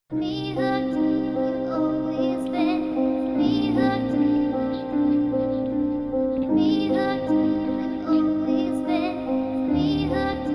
Me hooked, you always been me hooked. Me hooked, you always been me hooked.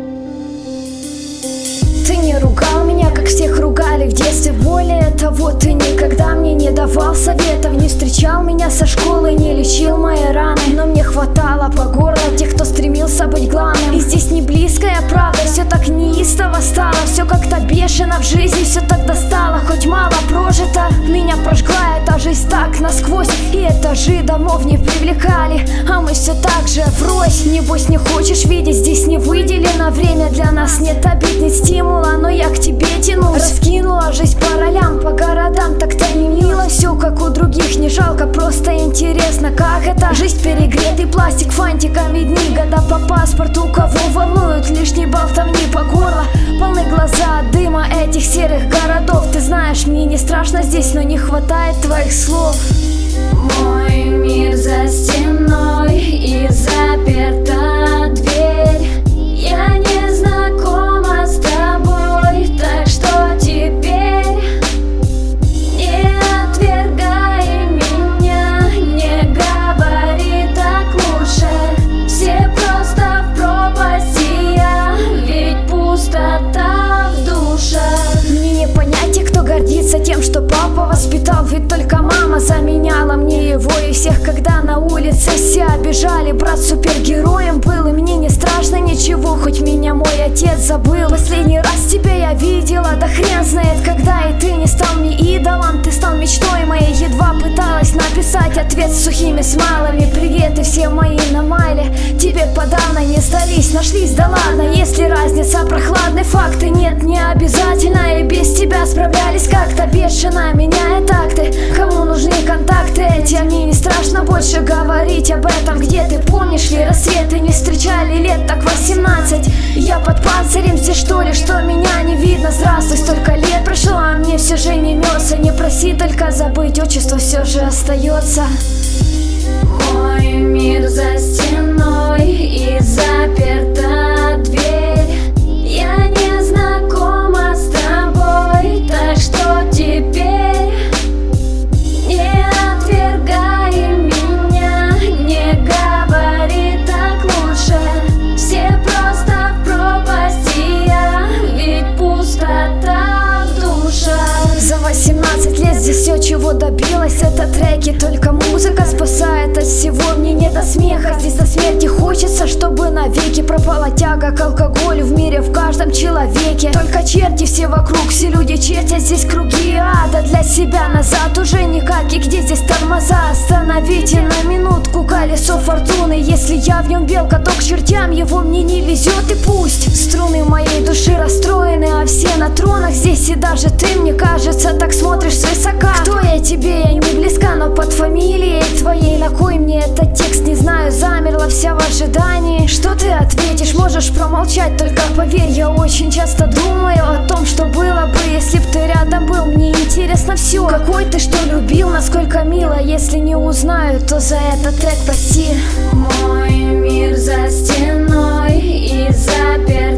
Ты не ругал меня, как всех ругали в детстве. Более того, ты никогда мне не давал советов, не встречал меня со школы, не лечил мои раны. Но мне хватало по горло тех, кто стремился быть главным. И здесь не близкая правда, все так неистово стало. Все как-то бешено в жизни, все так достало. Хоть мало прожито, меня прожгла эта жизнь так насквозь. И этажи домов не привлекали, а мы все так же врозь. Небось не хочешь видеть, здесь не выделено время для нас. Нет обид, нет стимула, но я к тебе тянусь. Раскинула жизнь по ролям, по городам, так-то не мило. Все как у других, не жалко, просто интересно, как это. Жизнь перегретый пластик, фантиками дни, года по паспорту. Кого волнуют лишние болтовни по горло. Полны глаза от дыма этих серых городов. Ты знаешь, мне не страшно здесь, но не хватает твоих слов. Мой мир за стеной и заперта дверь. Я не знакома с тобой, так что теперь не отвергай меня, не говори так лучше. Все просто в пропасти, я ведь пустота в душе. Мне не понять тех, кто гордится тем, что папа воспитал, ведь только мама заменяла мне его и всех, когда на улице все обижали. Брат супергероем был, и мне не страшно ничего, хоть меня мой отец забыл. Последний раз тебя я видела, да хрен знает когда. И ты не стал мне идолом, ты стал мечтой моей. Едва пыталась написать ответ с сухими смайлами. Приветы все мои на майле тебе подавно не сдались, нашлись, да ладно. Если разница, прохладные факты, нет, не обязательно. И без тебя справлялись как-то бешено, меняя такты. Кому нужны контакты эти, а мне не страшно больше говорить об этом. Где ты, помнишь ли, рассветы не встречали лет так 18. Я под панцирем здесь, что ли, что меня не видно. Здравствуй, столько лет прошло, а мне все же не мется. Не проси только забыть, отчество все же остается. Мой мир за стеной и заперта дверь. Я не знакома с тобой, так что теперь не отвергай меня, не говори так лучше. Все просто в пропасти, я ведь пустота в душе. За 18 лет здесь все, чего добилась, это треки, только музыка спасает от всего. Мне не до смеха, здесь до смерти хочется, чтобы навеки пропала тяга к алкоголю в мире, в каждом человеке. Только черти все вокруг, все люди чертят здесь круги ада для себя. Назад уже никак, и где здесь тормоза? Остановите на минутку колесо фортуны. Если я в нем белка, то к чертям его мне не везет. И пусть струны моей души расстроены, а все на тронах здесь. И даже ты, мне кажется, так смотришь свысока. Кто я тебе? Я не близка, но под фамилией твоей на кой мне этот текст, не знаю, замерла вся в ожидании. Что ты ответишь? Можешь промолчать, только поверь, я очень часто думаю о том, что было бы, если б ты рядом был. Мне интересно все, какой ты, что любил, насколько мило. Если не узнаю, то за этот трек прости. Мой мир за стеной и запер